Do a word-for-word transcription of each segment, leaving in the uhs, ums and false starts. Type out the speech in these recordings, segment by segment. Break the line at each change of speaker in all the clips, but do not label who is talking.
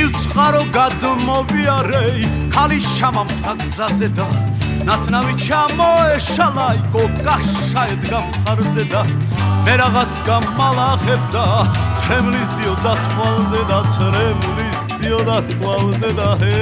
წყარო გადმოვიარე ქალის შამამთა გზაზე და ნათნავი ჩამოეშალაიკო კაშა ედგა მხარზე და მე რაღაც გამალახებდა ცრემლის დიოდა თვალზე და ცრემლის დიოდა თვალზე და ჰე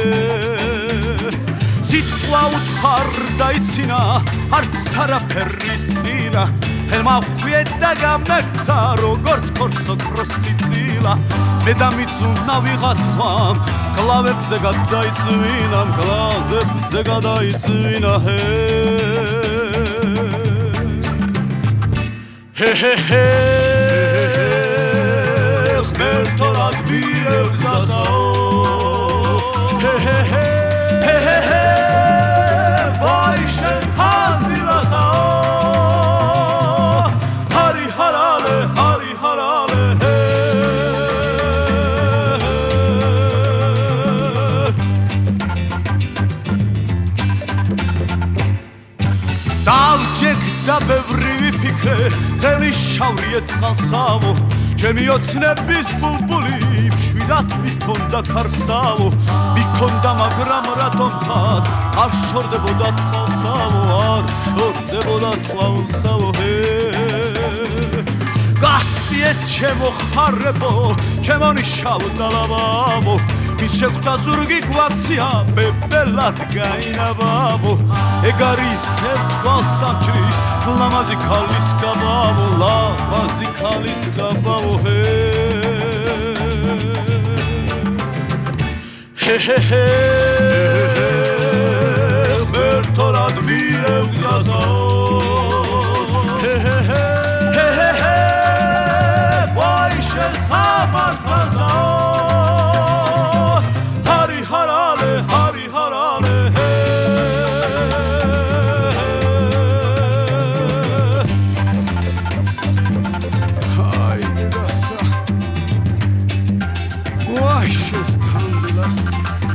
სიტყვა უთხარ დაიცინა არც არაფერი წირა ხელმა ხვიეთ და გამექცა როგორც ქორსო ქროსტი ცილა მე დამიწუნა ვიღაც ხმამ კლავებზე გადაიწვინა კლავებზე გადაიწვინა ჰე ჰე ჰე ჰე ღმერთო რა გვიევგაზაო ჰე ჰე ჰე ჰე ჰე ჰე ვაი შენთან დილასაო ჰარი ჰარალე ჰარი ჰარალე ჰე დავჯექდა ბევრი ვიფიქრე ძელი შავრი ეწყალსავო ჩემი ოცნების ბულბული მშვიდად მიქონდა ქარსავო მიქონდა მაგრამ რატომ ხარ არ შორდებოდა თვალსავო არ შორდებოდა თვალსავო ჰე გასიეთ ჩემო ხარებო ჩემო ნიშავ დალავავო მის შეხვდა ზურგი გვაქცია ბებელად გაინავავო ეგ არის თვალსამჩრის ლამაზი ქალის გაბავო ლამაზი ქალის გაბავო ჰე ჰე ჰე ჰე ღმერთო რა გვიევგაზაო ჰე ჰე ჰე ჰე ჰე ჰე ვაი შენ სამართლაზაო ჰარი ჰარალე ჰარი ჰარალე ჰე Why she's tangless?